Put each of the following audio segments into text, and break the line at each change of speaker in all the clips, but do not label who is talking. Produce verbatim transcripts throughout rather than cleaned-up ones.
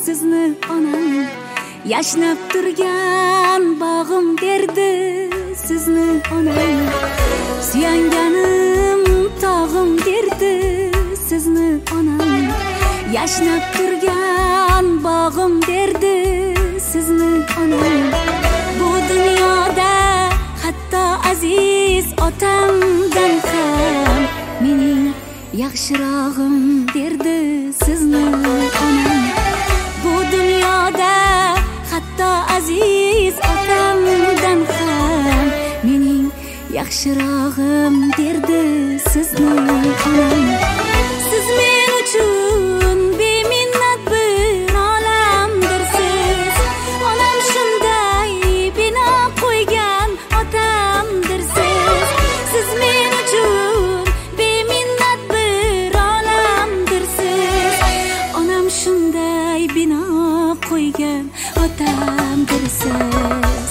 sizni onam. Yashnab turgan bog'im derdi sizni onam. Suyanganim tog'im derdi sizni onam. Yashnab turgan bog'im derdi sizni onam. Bu dunyoda hatto aziz otamdan ham mening yaxshirog'im derdi sizni onam. Bu dunyoda hatto aziz otamdan ham mening yaxshirog'im derdi sizni onam. Siz men uchun beminnat bir olamdirsiz. Onam shunday bino qo'ygan otamdirsiz. Siz men uchun beminnat bir olamdirsiz. Onam shunday bino qo'ygan otamdirsiz.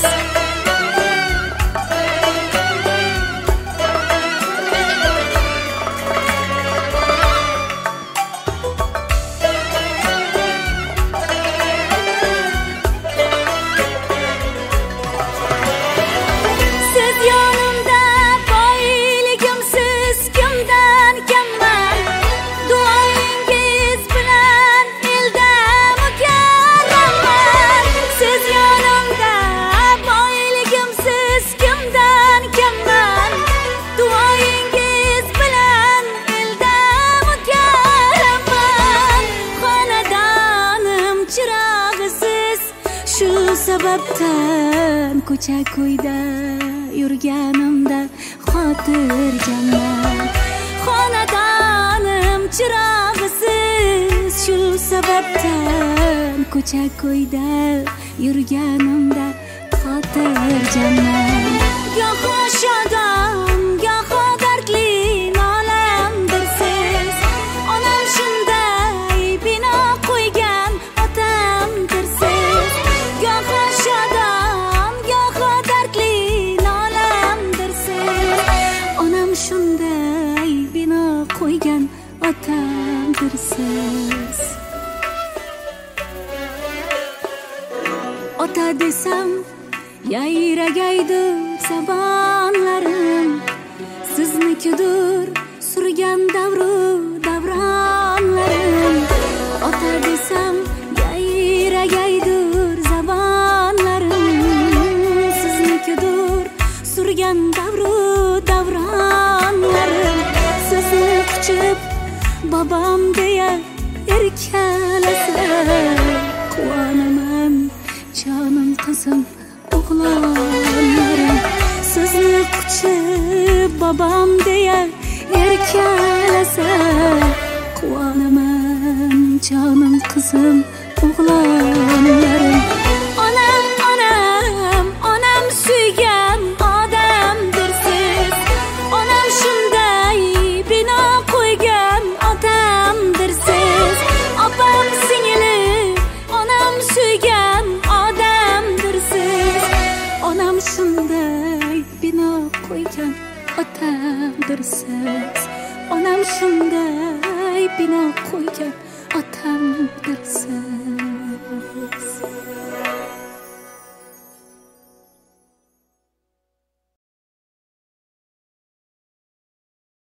Sababdan ko'cha ko'yda yurganimda xotirjamman. Xonadonim chirog'isiz, shu sababdan ko'cha ko'yda yurganimda xotirjamman. Goho shodon, goho dardli olamdirsiz. Onam shunday bino qo'ygan otamdirsiz. Goho shodon, goho dardli olamdirsiz. Onam shunday bino qo'ygan otamdirsiz. Ota desam yayragaydir zabonlarim. Siznikidir surgan davru davronlarim. Ota desam yayragaydir zabonlarim. Siznikidir surgan davru davronlarim. Sizni quchib bobom deya erkalasa quvonaman jonim qizim o'g'lonlarim. Sizni quchib bobom deya erkalasa quvonaman jonim qizim o'g'lonlarim. Onam onam onam suygan odamdirsiz. Onam shunday bino qo'ygan otamdirsiz. Opam singlim onam suygan odamdirsiz. Onam shunday bino qo'ygan otamdirsiz. Onam shunday bino qo'ygan otamdirsiz.